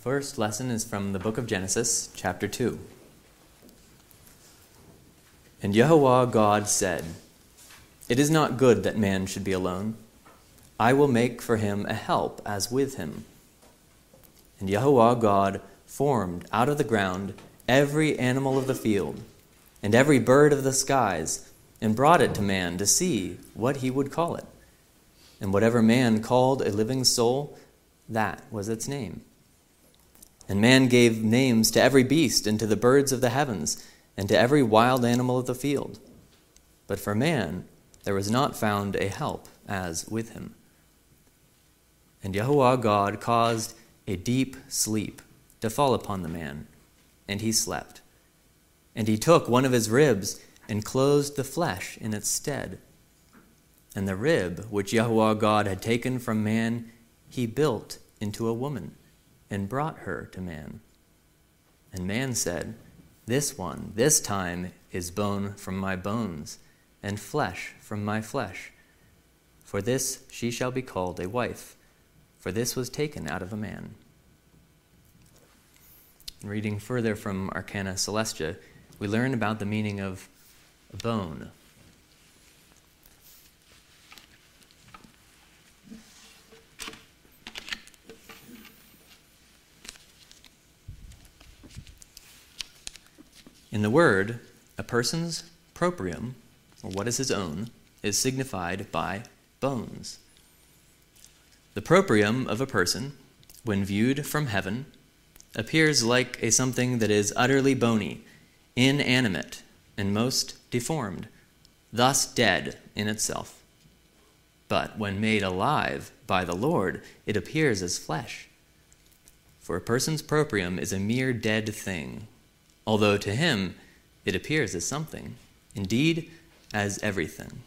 First lesson is from the book of Genesis, chapter 2. And Yehovah God said, "It is not good that man should be alone. I will make for him a help as with him." And Yehovah God formed out of the ground every animal of the field and every bird of the skies, and brought it to man to see what he would call it. And whatever man called a living soul, that was its name. And man gave names to every beast and to the birds of the heavens and to every wild animal of the field. But for man there was not found a help as with him. And Yehovah God caused a deep sleep to fall upon the man, and he slept. And he took one of his ribs and closed the flesh in its stead. And the rib which Yehovah God had taken from man, he built into a woman, and brought her to man. And man said, "This one, this time, is bone from my bones, and flesh from my flesh. For this she shall be called a wife, for this was taken out of a man." Reading further from Arcana Celestia, we learn about the meaning of a bone. In the word, a person's proprium, or what is his own, is signified by bones. The proprium of a person, when viewed from heaven, appears like a something that is utterly bony, inanimate, and most deformed, thus dead in itself. But when made alive by the Lord, it appears as flesh. For a person's proprium is a mere dead thing, although to him it appears as something, indeed as everything.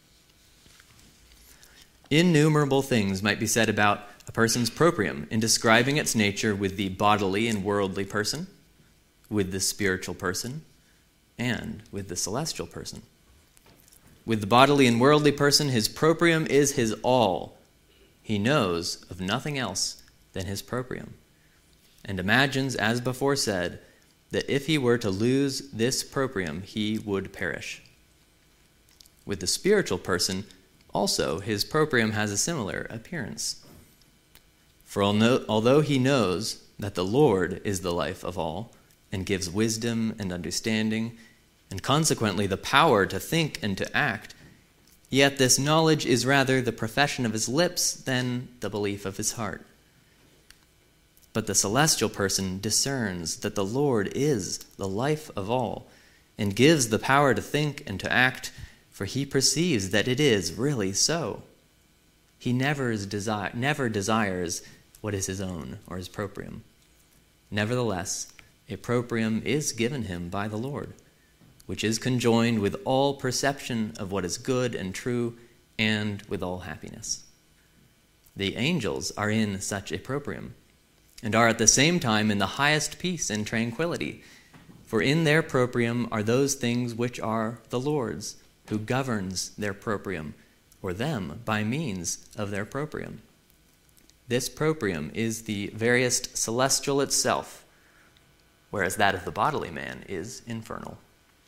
Innumerable things might be said about a person's proprium in describing its nature with the bodily and worldly person, with the spiritual person, and with the celestial person. With the bodily and worldly person, his proprium is his all. He knows of nothing else than his proprium, and imagines, as before said, that if he were to lose this proprium, he would perish. With the spiritual person, also, his proprium has a similar appearance. For although he knows that the Lord is the life of all, and gives wisdom and understanding, and consequently the power to think and to act, yet this knowledge is rather the profession of his lips than the belief of his heart. But the celestial person discerns that the Lord is the life of all, and gives the power to think and to act, for he perceives that it is really so. He never desires what is his own or his proprium. Nevertheless, a proprium is given him by the Lord, which is conjoined with all perception of what is good and true, and with all happiness. The angels are in such a proprium, and are at the same time in the highest peace and tranquility. For in their proprium are those things which are the Lord's, who governs their proprium, or them by means of their proprium. This proprium is the veriest celestial itself, whereas that of the bodily man is infernal.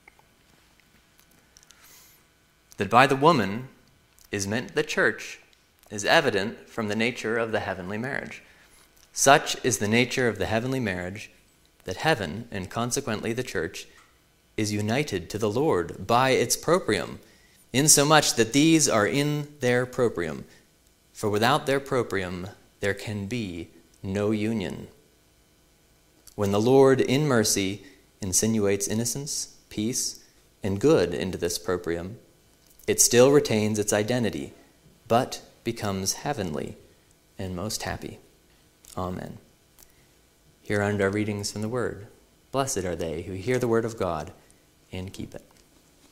That by the woman is meant the church is evident from the nature of the heavenly marriage. Such is the nature of the heavenly marriage that heaven, and consequently the church, is united to the Lord by its proprium, insomuch that these are in their proprium. For without their proprium there can be no union. When the Lord in mercy insinuates innocence, peace, and good into this proprium, it still retains its identity, but becomes heavenly and most happy. Amen. Here end our readings from the Word. Blessed are they who hear the word of God and keep it.